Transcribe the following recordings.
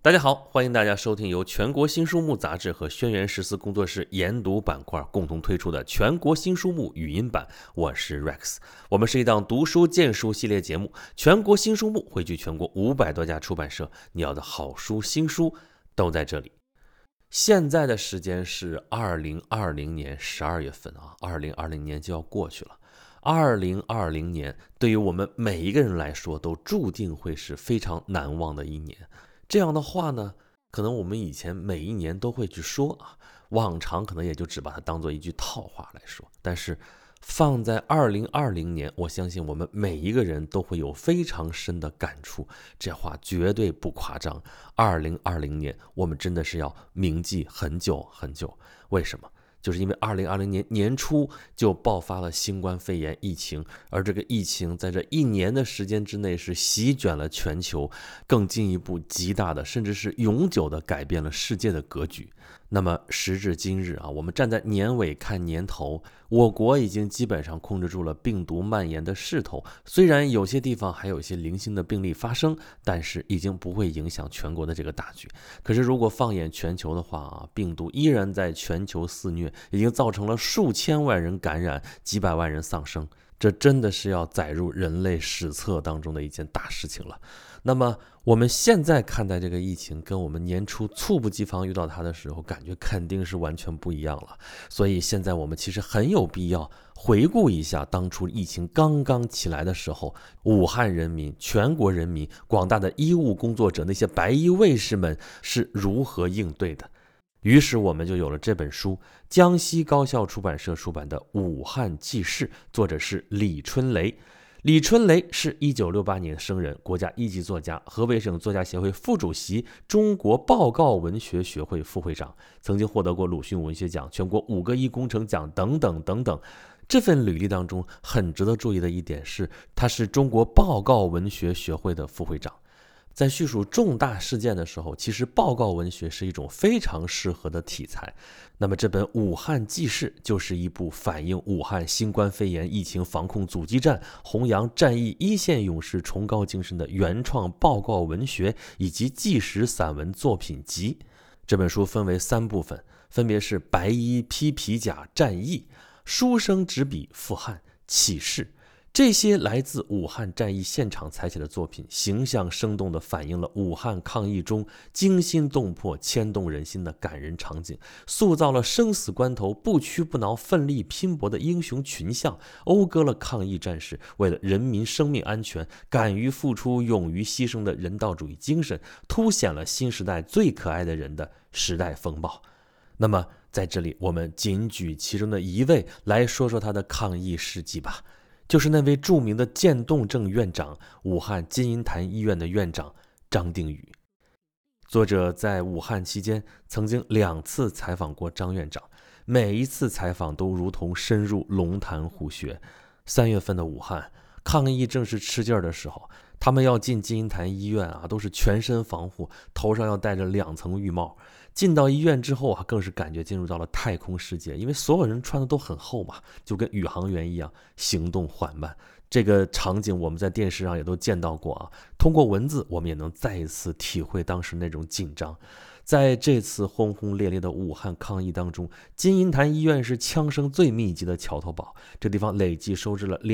大家好，欢迎大家收听由全国新书目杂志和轩辕十四工作室研读板块共同推出的全国新书目语音版，我是 Rex。我们是一档读书荐书系列节目，全国新书目汇聚全国500多家出版社，你要的好书新书都在这里。现在的时间是2020年12月份啊，2020年就要过去了。2020年对于我们每一个人来说都注定会是非常难忘的一年。这样的话呢，可能我们以前每一年都会去说啊，往常可能也就只把它当做一句套话来说。但是放在2020年，我相信我们每一个人都会有非常深的感触，这话绝对不夸张。2020年我们真的是要铭记很久很久。为什么？就是因为2020年年初就爆发了新冠肺炎疫情，而这个疫情在这一年的时间之内是席卷了全球，更进一步极大的甚至是永久的改变了世界的格局。那么时至今日啊，我们站在年尾看年头，我国已经基本上控制住了病毒蔓延的势头，虽然有些地方还有一些零星的病例发生，但是已经不会影响全国的这个大局。可是如果放眼全球的话啊，病毒依然在全球肆虐，已经造成了数千万人感染，几百万人丧生，这真的是要载入人类史册当中的一件大事情了。那么我们现在看待这个疫情，跟我们年初猝不及防遇到它的时候，感觉肯定是完全不一样了。所以现在我们其实很有必要回顾一下当初疫情刚刚起来的时候，武汉人民、全国人民、广大的医务工作者，那些白衣卫士们是如何应对的。于是我们就有了这本书，江西高校出版社出版的《武汉纪事》，作者是李春雷。李春雷是1968年生人，国家一级作家，河北省作家协会副主席，中国报告文学学会副会长，曾经获得过鲁迅文学奖、全国5个一工程奖等等等等。这份履历当中很值得注意的一点是，他是中国报告文学学会的副会长。在叙述重大事件的时候，其实报告文学是一种非常适合的题材。那么这本《武汉纪事》就是一部反映武汉新冠肺炎疫情防控阻击战、弘扬战役一线勇士崇高精神的原创报告文学以及纪实散文作品集。这本书分为3部分，分别是白衣披皮甲战役、书生执笔赴汉、启事。这些来自武汉战役现场采写的作品，形象生动地反映了武汉抗疫中惊心动魄、牵动人心的感人场景，塑造了生死关头不屈不挠、奋力拼搏的英雄群像，讴歌了抗疫战士为了人民生命安全敢于付出、勇于牺牲的人道主义精神，凸显了新时代最可爱的人的时代风暴。那么在这里，我们仅举其中的一位来说说他的抗疫事迹吧。就是那位著名的渐冻症院长，武汉金银潭医院的院长张定宇。作者在武汉期间曾经2次采访过张院长，每一次采访都如同深入龙潭虎穴。3月份的武汉抗疫正是吃劲儿的时候，他们要进金银潭医院啊，都是全身防护，头上要戴着2层浴帽。进到医院之后啊，更是感觉进入到了太空世界，因为所有人穿的都很厚嘛，就跟宇航员一样，行动缓慢。这个场景我们在电视上也都见到过啊，通过文字我们也能再一次体会当时那种紧张。在这次轰轰烈烈的武汉抗疫当中，金银潭医院是枪声最密集的桥头堡，这地方累计收治了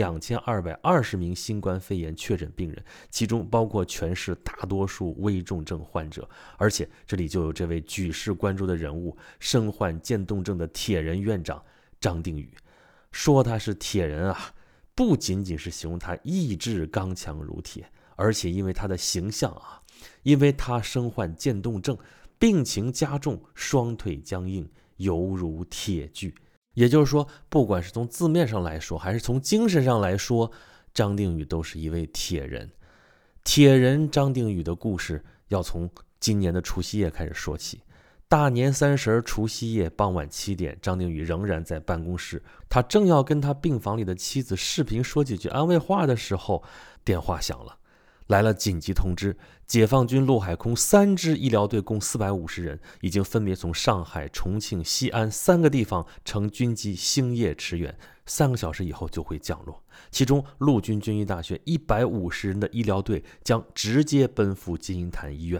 2220名新冠肺炎确诊病人，其中包括全市大多数危重症患者。而且这里就有这位举世关注的人物，身患渐冻症的铁人院长张定宇。说他是铁人啊，不仅仅是形容他意志刚强如铁，而且因为他的形象啊，因为他身患渐冻症，病情加重，双腿僵硬，犹如铁锯。也就是说，不管是从字面上来说，还是从精神上来说，张定宇都是一位铁人。铁人张定宇的故事要从今年的除夕夜开始说起。大年30除夕夜傍晚7点，张定宇仍然在办公室，他正要跟他病房里的妻子视频说几句安慰话的时候，电话响了。来了紧急通知，解放军陆海空3支医疗队共450人，已经分别从上海、重庆、西安3个地方乘军机星夜驰援，3个小时以后就会降落。其中陆军军医大学150人的医疗队将直接奔赴金银潭医院。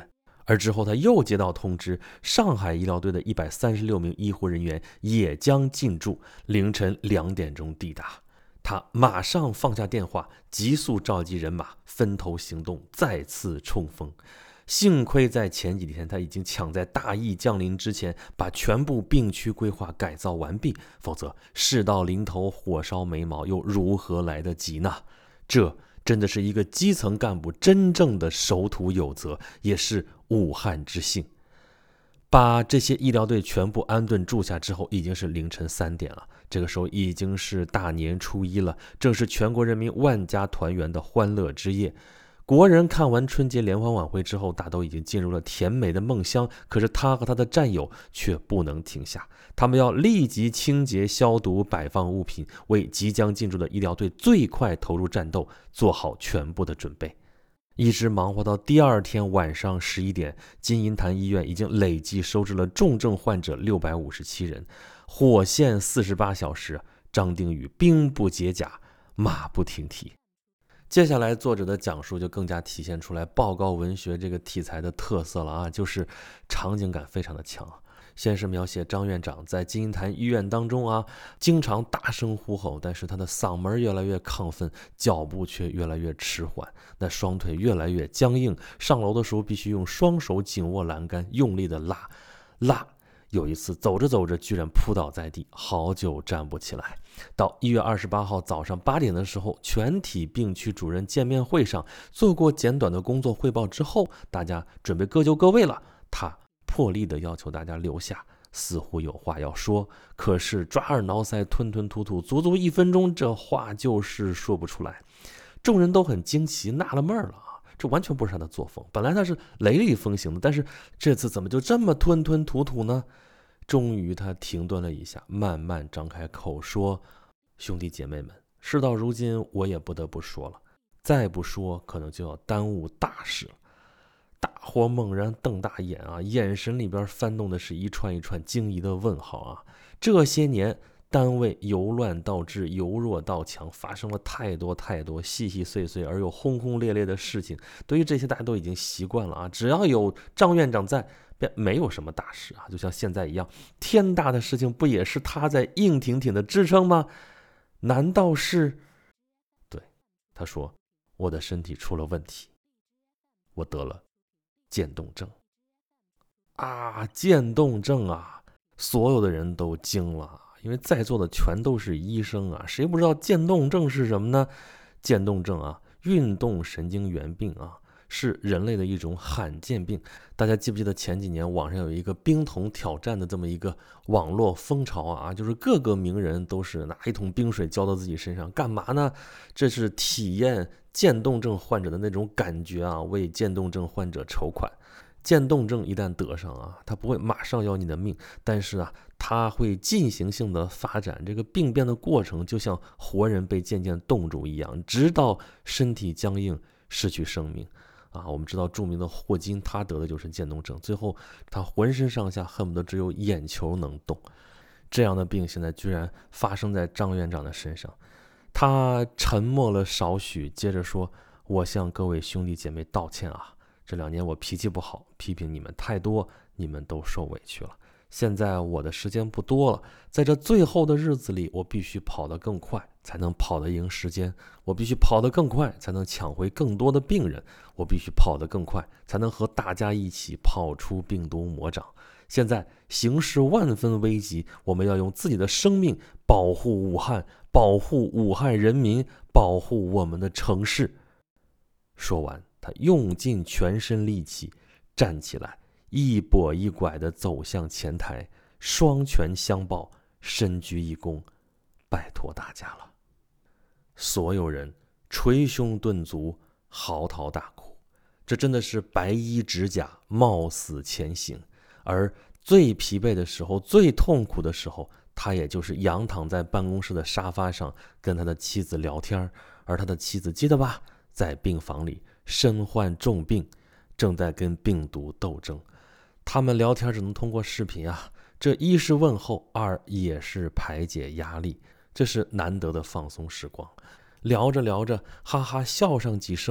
而之后他又接到通知，上海医疗队的136名医护人员也将进驻，凌晨2点钟抵达。他马上放下电话，急速召集人马，分头行动，再次冲锋。幸亏在前几天他已经抢在大疫降临之前把全部病区规划改造完毕，否则事到临头火烧眉毛又如何来得及呢？这真的是一个基层干部真正的守土有责，也是武汉之幸。把这些医疗队全部安顿住下之后，已经是凌晨3点了。这个时候已经是大年初一了，正是全国人民万家团圆的欢乐之夜。国人看完春节联欢晚会之后，大都已经进入了甜美的梦乡，可是他和他的战友却不能停下，他们要立即清洁消毒摆放物品，为即将进驻的医疗队最快投入战斗做好全部的准备。一直忙活到第2天晚上11点，金银潭医院已经累计收治了重症患者657人，火线48小时，张丁禹兵不解甲，马不停蹄。接下来作者的讲述就更加体现出来报告文学这个题材的特色了啊，就是场景感非常的强。先是描写张院长在金银潭医院当中啊，经常大声呼吼，但是他的嗓门越来越亢奋，脚步却越来越迟缓，那双腿越来越僵硬，上楼的时候必须用双手紧握栏杆，用力的拉。有一次走着走着居然扑倒在地，好久站不起来。到1月28号早上8点的时候，全体病区主任见面会上做过简短的工作汇报之后，大家准备各就各位了，他破例的要求大家留下，似乎有话要说，可是抓耳挠腮，吞吞吐吐，足足1分钟，这话就是说不出来。众人都很惊奇，纳了闷了啊，这完全不是他的作风，本来他是雷厉风行的，但是这次怎么就这么吞吞吐吐呢？终于他停顿了一下，慢慢张开口说：兄弟姐妹们，事到如今我也不得不说了，再不说可能就要耽误大事了。大伙猛然瞪大眼啊，眼神里边翻动的是一串一串惊疑的问号啊！这些年单位由乱到治，由弱到强，发生了太多细细碎碎而又轰轰烈烈的事情，对于这些大家都已经习惯了啊，只要有张院长在，便没有什么大事啊，就像现在一样，天大的事情不也是他在硬挺挺的支撑吗？难道是？对，他说，我的身体出了问题，我得了渐冻症啊！渐冻症啊！所有的人都惊了，因为在座的全都是医生啊，谁不知道渐冻症是什么呢？渐冻症啊，运动神经元病啊，是人类的一种罕见病。大家记不记得前几年网上有一个冰桶挑战的这么一个网络风潮啊？就是各个名人都是拿一桶冰水浇到自己身上，干嘛呢？这是体验渐冻症患者的那种感觉啊，为渐冻症患者筹款。渐冻症一旦得上啊，它不会马上要你的命，但是啊，它会进行性的发展，这个病变的过程就像活人被渐渐冻住一样，直到身体僵硬，失去生命。啊，我们知道著名的霍金，他得的就是渐冻症，最后他浑身上下恨不得只有眼球能动。这样的病现在居然发生在张院长的身上。他沉默了少许，接着说：我向各位兄弟姐妹道歉啊，这2年我脾气不好，批评你们太多，你们都受委屈了。现在我的时间不多了，在这最后的日子里，我必须跑得更快，才能跑得赢时间；我必须跑得更快，才能抢回更多的病人；我必须跑得更快，才能和大家一起跑出病毒魔掌。现在形势万分危急，我们要用自己的生命保护武汉，保护武汉人民，保护我们的城市。说完，他用尽全身力气站起来，一跛一拐地走向前台，双拳相抱，深鞠一躬，拜托大家了。所有人捶胸顿足，嚎啕大哭，这真的是白衣执甲，冒死前行。而最疲惫的时候，最痛苦的时候，他也就是仰躺在办公室的沙发上，跟他的妻子聊天，而他的妻子记得吧，在病房里身患重病，正在跟病毒斗争。他们聊天只能通过视频啊，这一是问候，二也是排解压力，这是难得的放松时光。聊着聊着，哈哈笑上几声，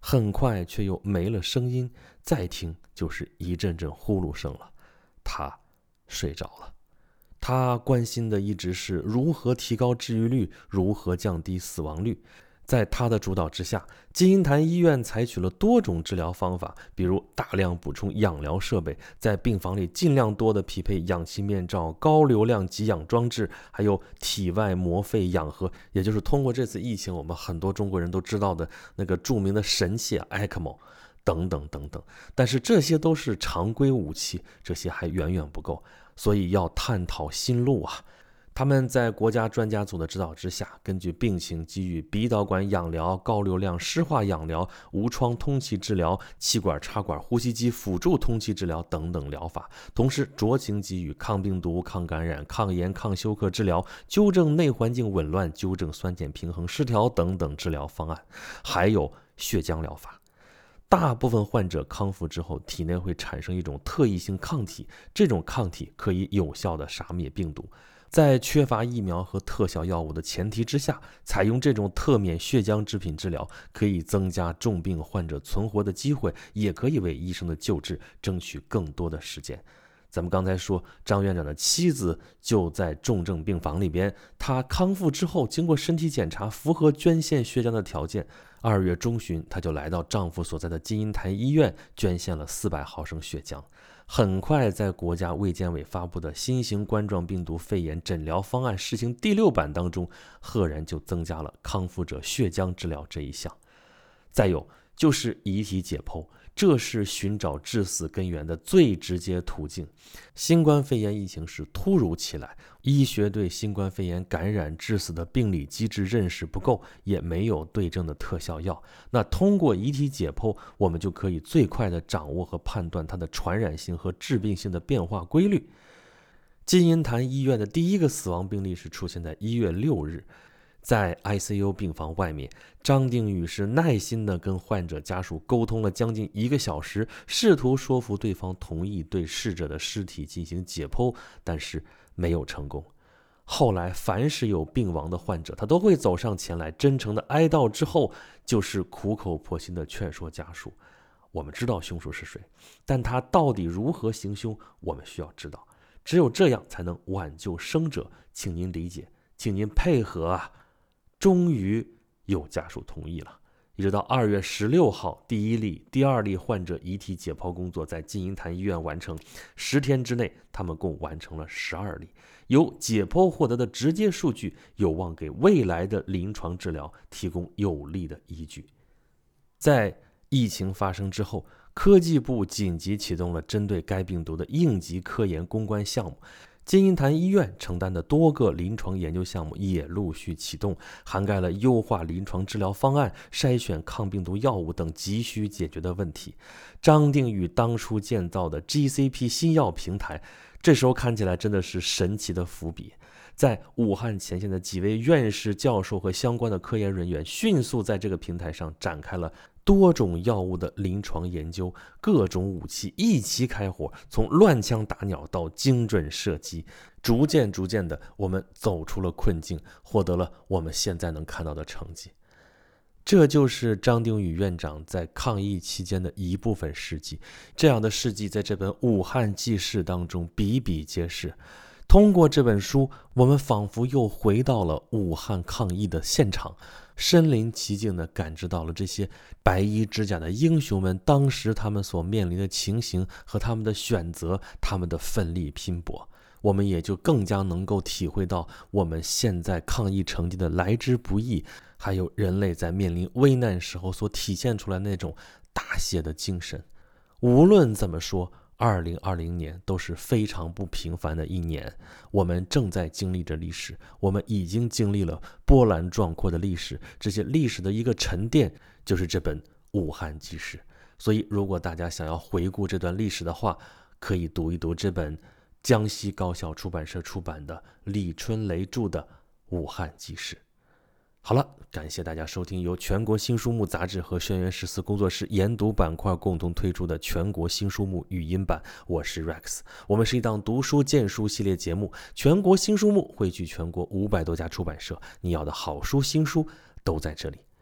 很快却又没了声音，再听就是一阵阵呼噜声了。他睡着了。他关心的一直是如何提高治愈率，如何降低死亡率。在他的主导之下，金银潭医院采取了多种治疗方法，比如大量补充氧疗设备，在病房里尽量多的匹配氧气面罩、高流量给氧装置，还有体外膜肺氧合，也就是通过这次疫情我们很多中国人都知道的那个著名的神器ECMO等等等等。但是这些都是常规武器，这些还远远不够，所以要探讨新路啊。他们在国家专家组的指导之下，根据病情给予鼻导管氧疗、高流量湿化氧疗、无创通气治疗、气管插管呼吸机辅助通气治疗等等疗法，同时酌情给予抗病毒、抗感染、抗炎、抗休克治疗，纠正内环境紊乱、纠正酸碱平衡失调等等治疗方案，还有血浆疗法。大部分患者康复之后，体内会产生一种特异性抗体，这种抗体可以有效地杀灭病毒。在缺乏疫苗和特效药物的前提之下，采用这种特免血浆制品治疗，可以增加重病患者存活的机会，也可以为医生的救治争取更多的时间。咱们刚才说，张院长的妻子就在重症病房里边，他康复之后，经过身体检查，符合捐献血浆的条件。2月中旬，她就来到丈夫所在的金银潭医院，捐献了400毫升血浆。很快，在国家卫健委发布的新型冠状病毒肺炎诊疗方案试行第6版当中，赫然就增加了康复者血浆治疗这一项。再有就是遗体解剖，这是寻找致死根源的最直接途径。新冠肺炎疫情是突如其来，医学对新冠肺炎感染致死的病理机制认识不够，也没有对症的特效药。那通过遗体解剖，我们就可以最快地掌握和判断它的传染性和致病性的变化规律。金银潭医院的第一个死亡病例是出现在1月6日。在 ICU 病房外面，张定宇是耐心地跟患者家属沟通了将近1个小时，试图说服对方同意对逝者的尸体进行解剖，但是没有成功。后来凡是有病亡的患者，他都会走上前来，真诚的哀悼之后，就是苦口婆心的劝说家属。我们知道凶手是谁，但他到底如何行凶，我们需要知道，只有这样才能挽救生者，请您理解，请您配合啊！终于有家属同意了。一直到2月16号，第一例、第二例患者遗体解剖工作在金银潭医院完成，10天之内，他们共完成了12例。由解剖获得的直接数据，有望给未来的临床治疗提供有力的依据。在疫情发生之后，科技部紧急启动了针对该病毒的应急科研攻关项目。金银潭医院承担的多个临床研究项目也陆续启动，涵盖了优化临床治疗方案、筛选抗病毒药物等急需解决的问题。张定宇当初建造的 GCP 新药平台，这时候看起来真的是神奇的伏笔。在武汉前线的几位院士、教授和相关的科研人员，迅速在这个平台上展开了多种药物的临床研究，各种武器一起开火，从乱枪打鸟到精准射击，逐渐的，我们走出了困境，获得了我们现在能看到的成绩。这就是张定宇院长在抗疫期间的一部分事迹，这样的事迹在这本《武汉纪事》当中比比皆是。通过这本书，我们仿佛又回到了武汉抗疫的现场，身临其境地感知到了这些白衣执甲的英雄们当时他们所面临的情形和他们的选择，他们的奋力拼搏。我们也就更加能够体会到我们现在抗疫成绩的来之不易，还有人类在面临危难时候所体现出来那种大写的精神。无论怎么说，2020年都是非常不平凡的一年，我们正在经历着历史，我们已经经历了波澜壮阔的历史，这些历史的一个沉淀就是这本《武汉纪事》。所以如果大家想要回顾这段历史的话，可以读一读这本江西高校出版社出版的李春雷著的《武汉纪事》。好了，感谢大家收听由全国新书目杂志和轩辕14工作室研读板块共同推出的全国新书目语音版，我是 Rex。 我们是一档读书荐书系列节目，全国新书目汇聚全国500多家出版社，你要的好书新书都在这里。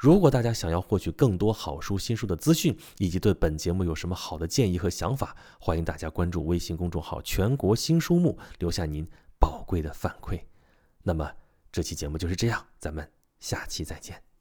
如果大家想要获取更多好书新书的资讯，以及对本节目有什么好的建议和想法，欢迎大家关注微信公众号全国新书目，留下您宝贵的反馈。那么这期节目就是这样，咱们下期再见。